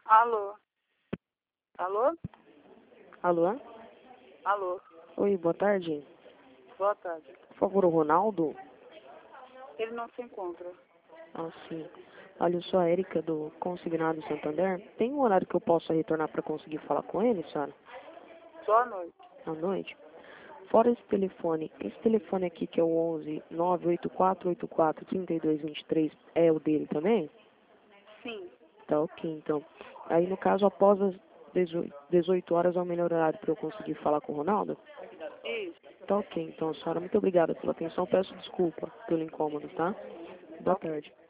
Alô? Alô? Alô? Alô? Oi, boa tarde. Boa tarde. Por favor, o Ronaldo? Ele não se encontra. Ah, sim. Olha, eu sou a Érica do Consignado Santander. Tem um horário que eu possa retornar para conseguir falar com ele, senhora? Só à noite. À noite? Fora esse telefone aqui que é o 11 98484 3223 é o dele também? Sim. Tá ok, então. Aí, no caso, após as 18 horas é o melhor horário para eu conseguir falar com o Ronaldo? Isso. Tá ok, então, senhora. Muito obrigada pela atenção. Peço desculpa pelo incômodo, tá? Boa tarde.